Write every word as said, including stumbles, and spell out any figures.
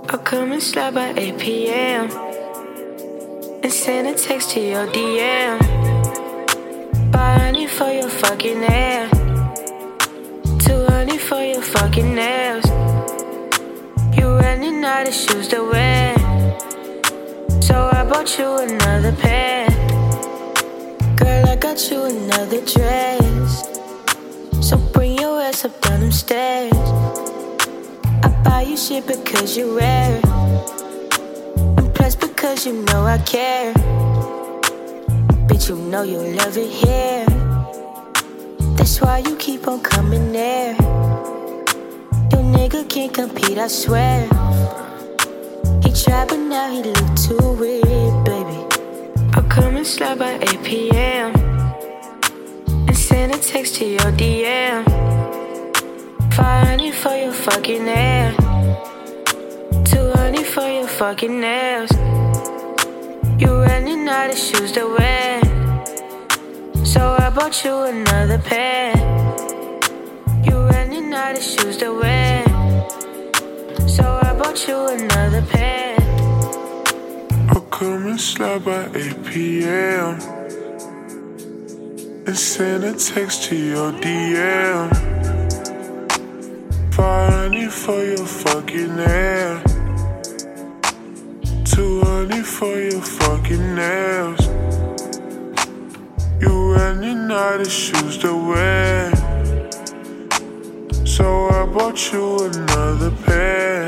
I'll come and slide by eight p.m. and send a text to your D M. Buy honey for your fucking hair, too honey for your fucking nails. You running out of shoes to wear, so I bought you another pair. Girl, I got you another dress, so bring your ass up down them stairs. I buy you shit because you rare, and plus because you know I care. Bitch, you know you love it here, that's why you keep on coming there. Your nigga can't compete, I swear. He tried but now he look too weird, baby. I'll come and slide by eight p.m. and send a text to your D M. Five honey for your fucking hair, too honey for your fucking nails. You running out of shoes to wear, so I bought you another pair. You running out of shoes to wear, so I bought you another pair. I'll come and slide by eight p.m. and send a text to your D M. Five honey for your fucking hair, too honey for your fucking nails. You running out of shoes to wear, so I bought you another pair.